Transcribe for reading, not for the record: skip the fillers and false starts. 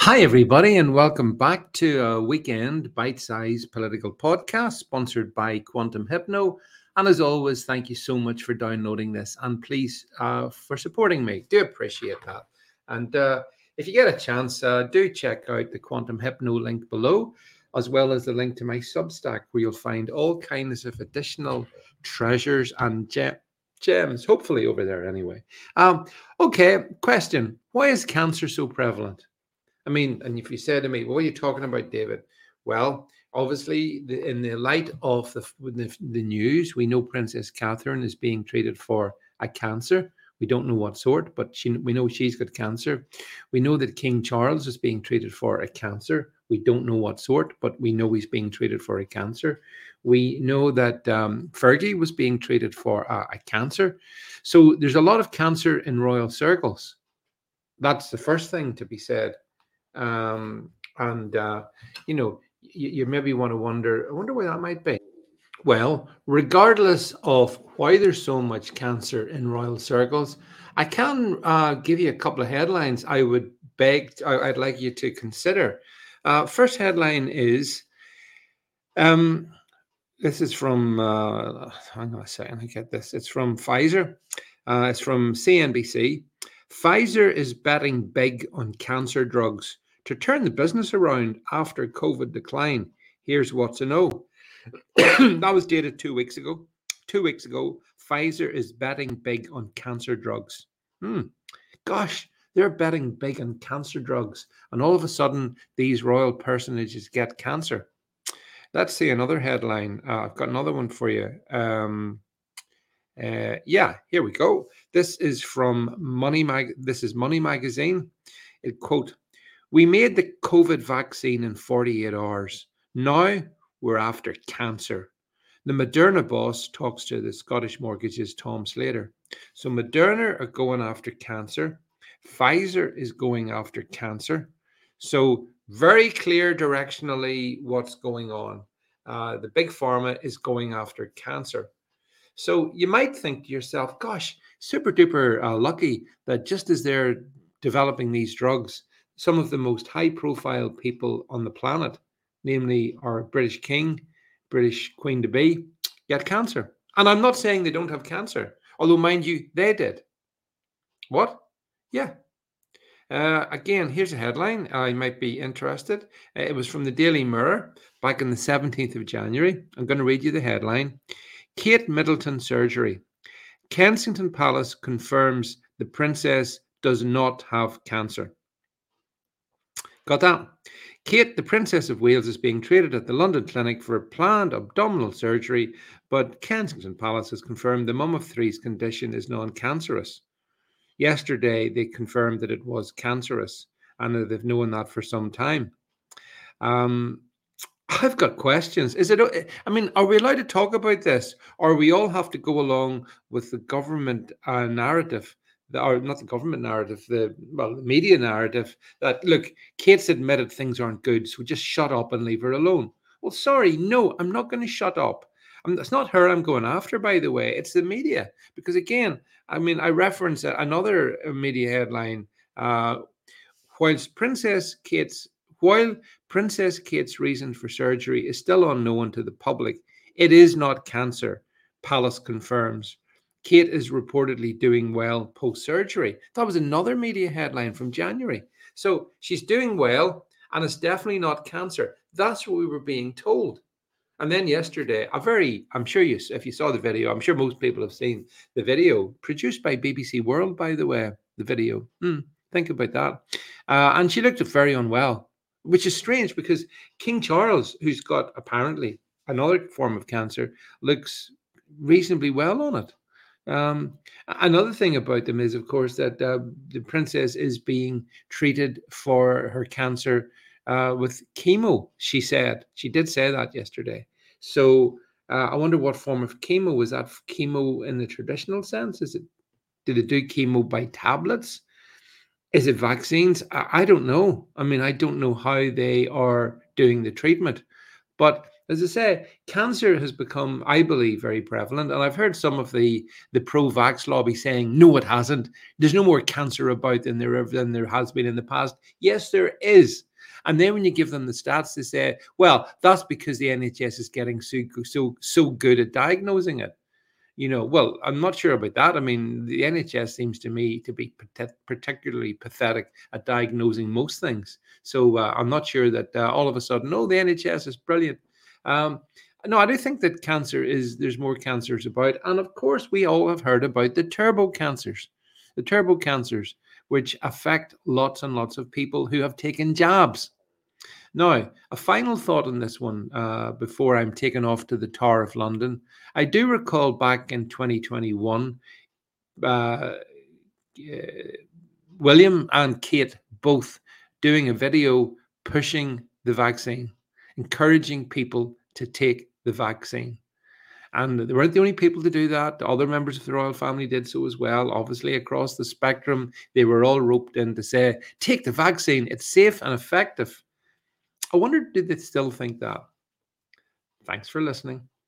Hi, everybody, and welcome back to a weekend bite-sized political podcast sponsored by Quantum Hypno. And as always, thank you so much for downloading this, and please for supporting me. Do appreciate that. And if you get a chance, do check out the Quantum Hypno link below, as well as the link to my Substack, where you'll find all kinds of additional treasures and gems, hopefully over there anyway. Okay, question: why is cancer so prevalent? I mean, and if you say to me, "What are you talking about, David?" Well, obviously, in the light of the news, we know Princess Catherine is being treated for a cancer. We don't know what sort, but we know she's got cancer. We know that King Charles is being treated for a cancer. We don't know what sort, but we know he's being treated for a cancer. We know that Fergie was being treated for a cancer. So there's a lot of cancer in royal circles. That's the first thing to be said. And you maybe want to I wonder why that might be. Well, regardless of why there's so much cancer in royal circles, I can give you a couple of headlines I'd like you to consider. First headline is this is from hang on a second, I get this. It's from Pfizer. It's from CNBC. Pfizer is betting big on cancer drugs to turn the business around after COVID decline. Here's what to know. That was dated 2 weeks ago. 2 weeks ago, Pfizer is betting big on cancer drugs. Gosh, they're betting big on cancer drugs. And all of a sudden, these royal personages get cancer. Let's see another headline. I've got another one for you. Here we go. This is from Money Magazine. It quote, "We made the COVID vaccine in 48 hours. Now we're after cancer." The Moderna boss talks to the Scottish Mortgage's Tom Slater. So Moderna are going after cancer. Pfizer is going after cancer. So very clear directionally what's going on. The big pharma is going after cancer. So you might think to yourself, gosh, super duper lucky that just as they're developing these drugs, some of the most high profile people on the planet, namely our British King, British Queen to be, get cancer. And I'm not saying they don't have cancer, although mind you, they did. What? Yeah. Again, here's a headline. I might be interested. It was from the Daily Mirror back on the 17th of January. I'm going to read you the headline. Kate Middleton surgery. Kensington Palace confirms the princess does not have cancer. Got that? Kate, the Princess of Wales, is being treated at the London clinic for a planned abdominal surgery, but Kensington Palace has confirmed the mum of three's condition is non-cancerous. Yesterday, they confirmed that it was cancerous, and that they've known that for some time. I've got questions. Are we allowed to talk about this, or we all have to go along with the government narrative, or not the government narrative, the media narrative that, look, Kate's admitted things aren't good, so just shut up and leave her alone? Well, sorry, no, I'm not going to shut up. It's not her I'm going after, by the way. It's the media. Because again, I reference another media headline, while Princess Kate's reason for surgery is still unknown to the public, it is not cancer, Palace confirms. Kate is reportedly doing well post-surgery. That was another media headline from January. So she's doing well, and it's definitely not cancer. That's what we were being told. And then yesterday, I'm sure if you saw the video, I'm sure most people have seen the video, produced by BBC World, by the way, the video. Think about that. And she looked very unwell, which is strange because King Charles, who's got apparently another form of cancer, looks reasonably well on it. Another thing about them is, of course, that the princess is being treated for her cancer with chemo, she said. She did say that yesterday. So I wonder what form of chemo. Was that chemo in the traditional sense? Did they do chemo by tablets? Is it vaccines? I don't know. I don't know how they are doing the treatment. But As I say, cancer has become, I believe, very prevalent. And I've heard some of the pro-vax lobby saying, no, it hasn't. There's no more cancer about than there has been in the past. Yes, there is. And then when you give them the stats, they say, well, that's because the NHS is getting so good at diagnosing it. Well, I'm not sure about that. I mean, the NHS seems to me to be particularly pathetic at diagnosing most things. So I'm not sure that all of a sudden, the NHS is brilliant. Um, no, I do think that there's more cancers about. And of course, we all have heard about the turbo cancers, which affect lots and lots of people who have taken jabs. Now, a final thought on this one before I'm taken off to the Tower of London. I do recall back in 2021, uh, William and Kate both doing a video pushing the vaccine, encouraging people to take the vaccine. And they weren't the only people to do that. Other members of the royal family did so as well. Obviously, across the spectrum, they were all roped in to say, take the vaccine, it's safe and effective. I wonder, did they still think that? Thanks for listening.